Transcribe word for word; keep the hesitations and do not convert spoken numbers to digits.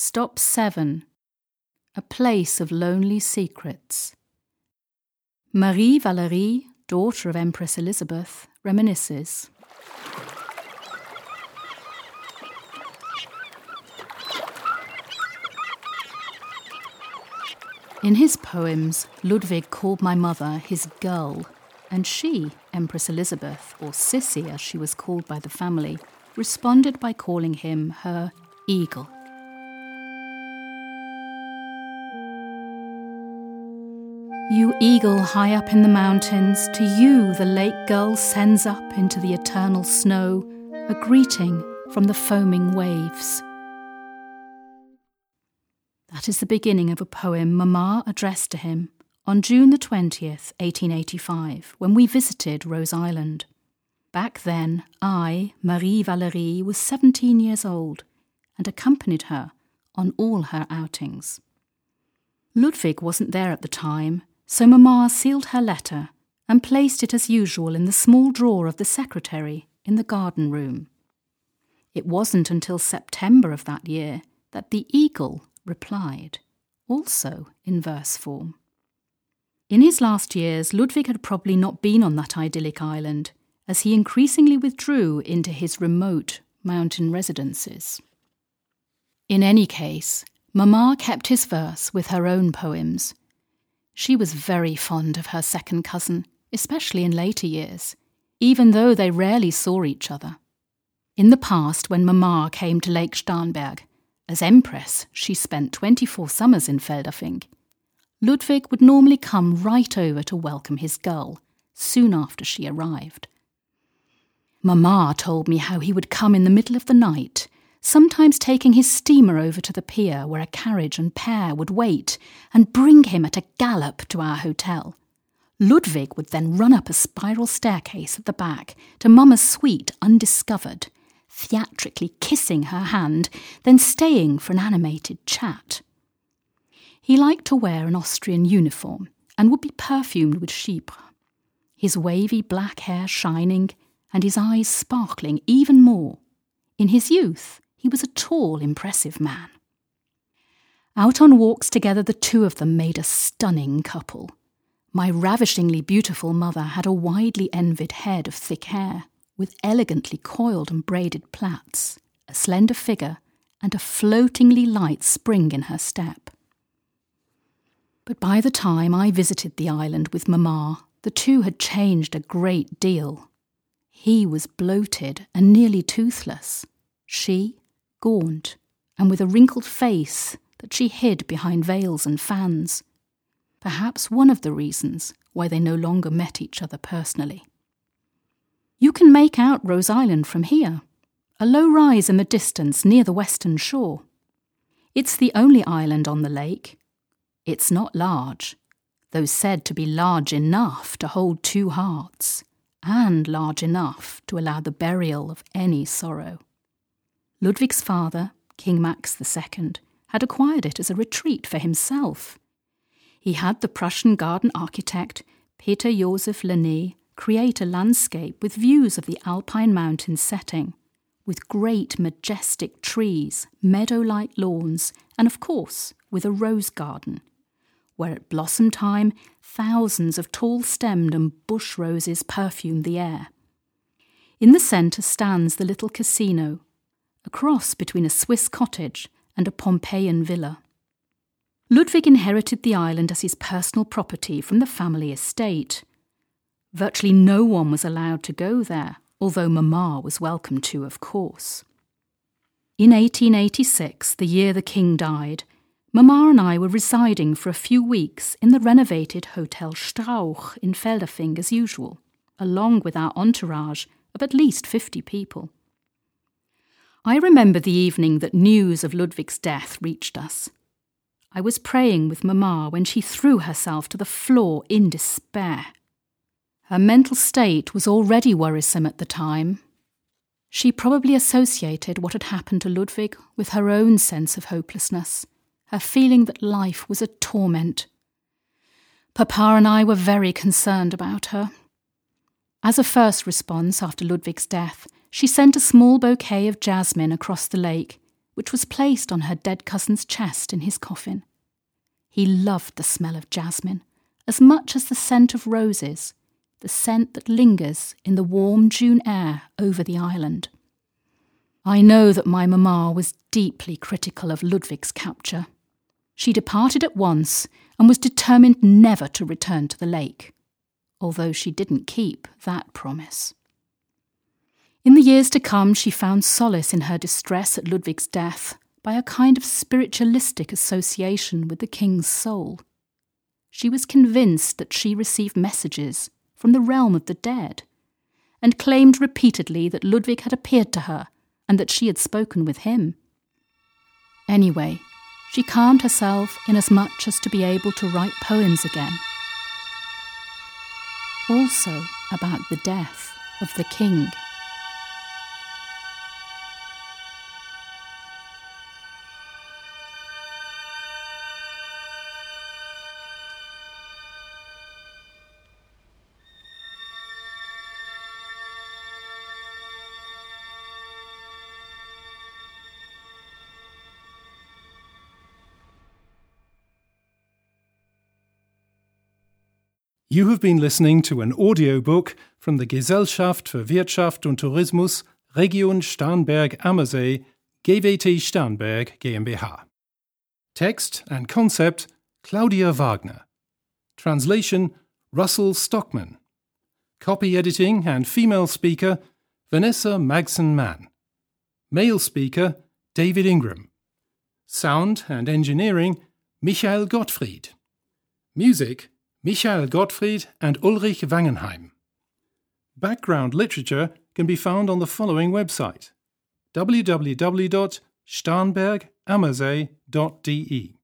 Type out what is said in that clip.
Stop seven. A place of lonely secrets. Marie Valérie, daughter of Empress Elizabeth, reminisces. In his poems, Ludwig called my mother his gull, and she, Empress Elizabeth, or Sissy as she was called by the family, responded by calling him her eagle. You eagle high up in the mountains, to you the lake gull sends up into the eternal snow a greeting from the foaming waves. That is the beginning of a poem Mamma addressed to him on June the twentieth, eighteen eighty-five, when we visited Rose Island. Back then, I, Marie Valérie, was seventeen years old and accompanied her on all her outings. Ludwig wasn't there at the time, so Mamma sealed her letter and placed it as usual in the small drawer of the secretary in the garden room. It wasn't until September of that year that the eagle replied, also in verse form. In his last years, Ludwig had probably not been on that idyllic island, as he increasingly withdrew into his remote mountain residences. In any case, Mamma kept his verse with her own poems. She was very fond of her second cousin, especially in later years, even though they rarely saw each other. In the past, when Mamma came to Lake Starnberg, as Empress, she spent twenty-four summers in Feldafing. Ludwig would normally come right over to welcome his gull, soon after she arrived. Mamma told me how he would come in the middle of the night, sometimes taking his steamer over to the pier where a carriage and pair would wait, and bring him at a gallop to our hotel. Ludwig would then run up a spiral staircase at the back to Mamma's suite undiscovered, theatrically kissing her hand, then staying for an animated chat. He liked to wear an Austrian uniform and would be perfumed with chypre, his wavy black hair shining and his eyes sparkling even more. In his youth, he was a tall, impressive man. Out on walks together, the two of them made a stunning couple. My ravishingly beautiful mother had a widely envied head of thick hair, with elegantly coiled and braided plaits, a slender figure, and a floatingly light spring in her step. But by the time I visited the island with Mamma, the two had changed a great deal. He was bloated and nearly toothless, she gaunt, and with a wrinkled face that she hid behind veils and fans. Perhaps one of the reasons why they no longer met each other personally. You can make out Rose Island from here, a low rise in the distance near the western shore. It's the only island on the lake. It's not large, though said to be large enough to hold two hearts, and large enough to allow the burial of any sorrow. Ludwig's father, King Max the Second, had acquired it as a retreat for himself. He had the Prussian garden architect Peter Joseph Lenné create a landscape with views of the Alpine mountains setting, with great majestic trees, meadow-like lawns, and of course with a rose garden, where at blossom time thousands of tall-stemmed and bush roses perfume the air. In the centre stands the little casino, a cross between a Swiss cottage and a Pompeian villa. Ludwig inherited the island as his personal property from the family estate. Virtually no one was allowed to go there, although Mamma was welcome to, of course. In eighteen eighty-six, the year the king died, Mamma and I were residing for a few weeks in the renovated Hotel Strauch in Feldafing as usual, along with our entourage of at least fifty people. I remember the evening that news of Ludwig's death reached us. I was praying with Mamma when she threw herself to the floor in despair. Her mental state was already worrisome at the time. She probably associated what had happened to Ludwig with her own sense of hopelessness, her feeling that life was a torment. Papa and I were very concerned about her. As a first response after Ludwig's death, she sent a small bouquet of jasmine across the lake which was placed on her dead cousin's chest in his coffin. He loved the smell of jasmine as much as the scent of roses, the scent that lingers in the warm June air over the island. I know that my mamma was deeply critical of Ludwig's capture. She departed at once and was determined never to return to the lake, although she didn't keep that promise. In the years to come, she found solace in her distress at Ludwig's death by a kind of spiritualistic association with the king's soul. She was convinced that she received messages from the realm of the dead, and claimed repeatedly that Ludwig had appeared to her and that she had spoken with him. Anyway, she calmed herself inasmuch as to be able to write poems again. Also about the death of the king. You have been listening to an audiobook from the Gesellschaft für Wirtschaft und Tourismus Region Starnberg-Ammersee G W T Starnberg GmbH. Text and concept Claudia Wagner. Translation Russell Stockman. Copy editing and female speaker Vanessa Magson-Mann. Male speaker David Ingram. Sound and engineering Michael Gottfried. Music Michael Gottfried and Ulrich Wangenheim. Background literature can be found on the following website: w w w dot starnberg ammersee dot d e.